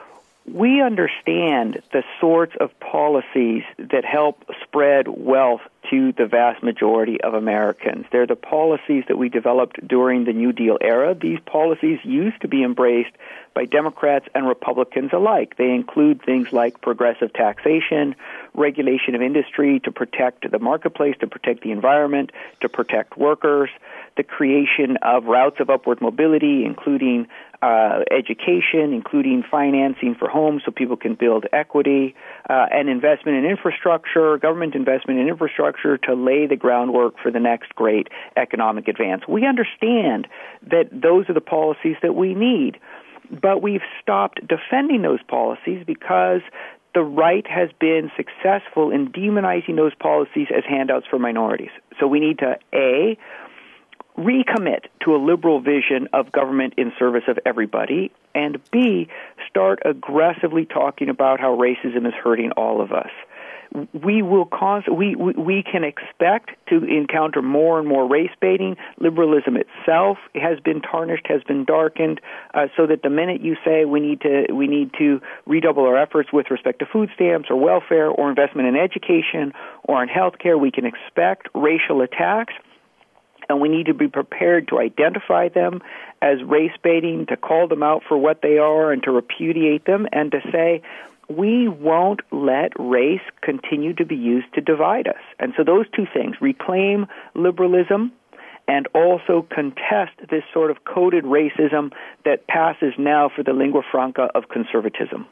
S5: We understand the sorts of policies that help spread wealth to the vast majority of Americans. They're the policies that we developed during the New Deal era. These policies used to be embraced by Democrats and Republicans alike. They include things like progressive taxation, regulation of industry to protect the marketplace, to protect the environment, to protect workers, the creation of routes of upward mobility, including uh, education, including financing for homes so people can build equity, uh, and investment in infrastructure, government investment in infrastructure to lay the groundwork for the next great economic advance. We understand that those are the policies that we need, but we've stopped defending those policies because the right has been successful in demonizing those policies as handouts for minorities. So we need to, A, recommit to a liberal vision of government in service of everybody, and B, start aggressively talking about how racism is hurting all of us. We will cause, we, we, we can expect to encounter more and more race baiting. Liberalism itself has been tarnished, has been darkened, uh, so that the minute you say we need to we need to redouble our efforts with respect to food stamps or welfare or investment in education or in healthcare, we can expect racial attacks. And we need to be prepared to identify them as race baiting, to call them out for what they are, and to repudiate them, and to say, we won't let race continue to be used to divide us. And so those two things, reclaim liberalism and also contest this sort of coded racism that passes now for the lingua franca of conservatism.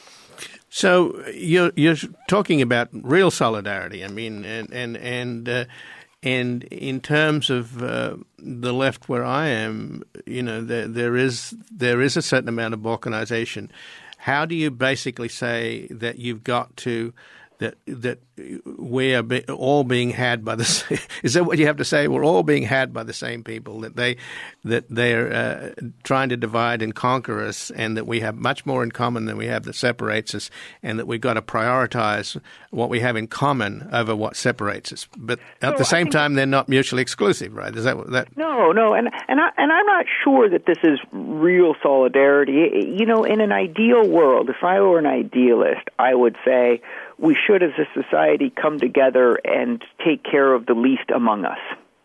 S1: So you're you're talking about real solidarity. I mean, and and and uh, and in terms of uh, the left where I am, you know, there there is there is a certain amount of balkanization. How do you basically say that you've got to that that we are be, all being had by the same, is that what you have to say? We're all being had by the same people, that they that they're uh, trying to divide and conquer us, and that we have much more in common than we have that separates us, and that we've got to prioritize what we have in common over what separates us. But at so the same time, they're not mutually exclusive, right? Is that what that?
S5: No, no, and and I and I'm not sure that this is real solidarity. You know, in an ideal world, if I were an idealist, I would say we should, as a society, come together and take care of the least among us.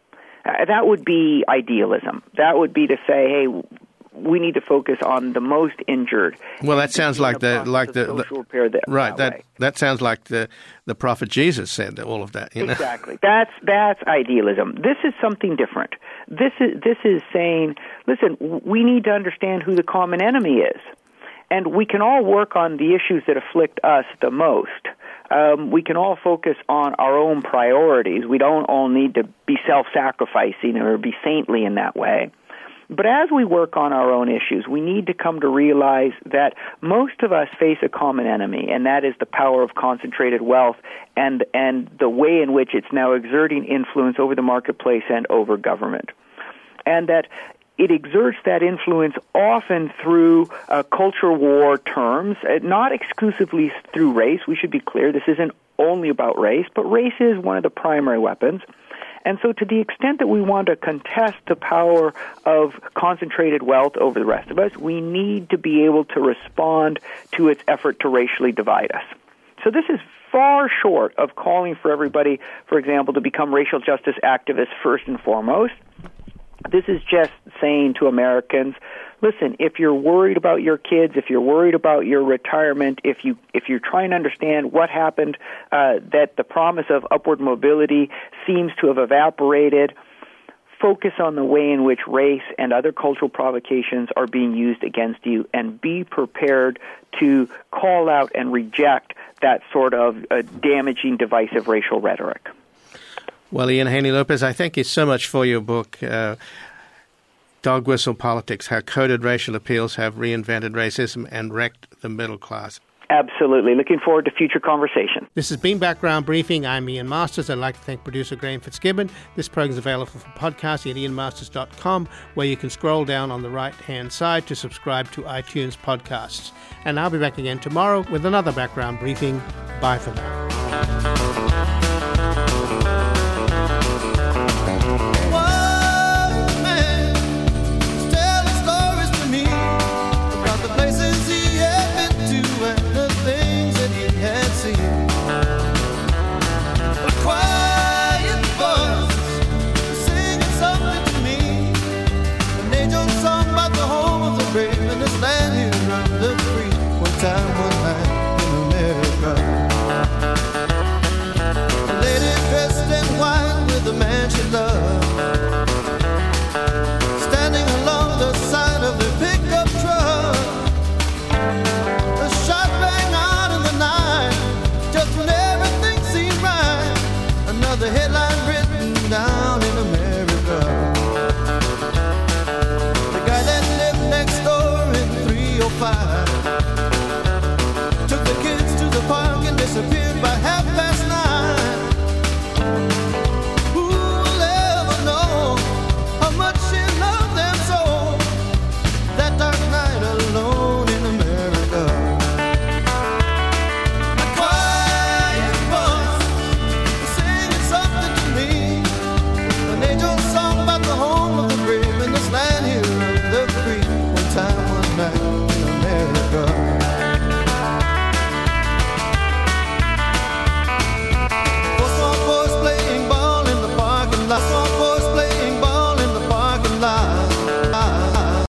S5: Uh, that would be idealism. That would be to say, hey, we need to focus on the most injured.
S1: Well, that sounds like the, the like the,
S5: social repair that,
S1: right.
S5: That
S1: that that sounds like the the prophet Jesus said that all of that. You know?
S5: Exactly. That's that's idealism. This is something different. This is this is saying, listen, we need to understand who the common enemy is, and we can all work on the issues that afflict us the most. Um, we can all focus on our own priorities. We don't all need to be self-sacrificing or be saintly in that way. But as we work on our own issues, we need to come to realize that most of us face a common enemy, and that is the power of concentrated wealth and, and the way in which it's now exerting influence over the marketplace and over government. And that it exerts that influence often through uh, culture war terms, uh, not exclusively through race. We should be clear, this isn't only about race, but race is one of the primary weapons. And so to the extent that we want to contest the power of concentrated wealth over the rest of us, we need to be able to respond to its effort to racially divide us. So this is far short of calling for everybody, for example, to become racial justice activists first and foremost. This is just saying to Americans, listen, if you're worried about your kids, if you're worried about your retirement, if you if you're trying to understand what happened, uh, that the promise of upward mobility seems to have evaporated, focus on the way in which race and other cultural provocations are being used against you, and be prepared to call out and reject that sort of uh, damaging, divisive racial rhetoric.
S1: Well, Ian Haney-Lopez, I thank you so much for your book, uh, Dog Whistle Politics, How Coded Racial Appeals Have Reinvented Racism and Wrecked the Middle Class.
S5: Absolutely. Looking forward to future conversation.
S1: This has been Background Briefing. I'm Ian Masters. I'd like to thank producer Graham Fitzgibbon. This program is available for podcast at ian masters dot com, where you can scroll down on the right-hand side to subscribe to iTunes podcasts. And I'll be back again tomorrow with another Background Briefing. Bye for now.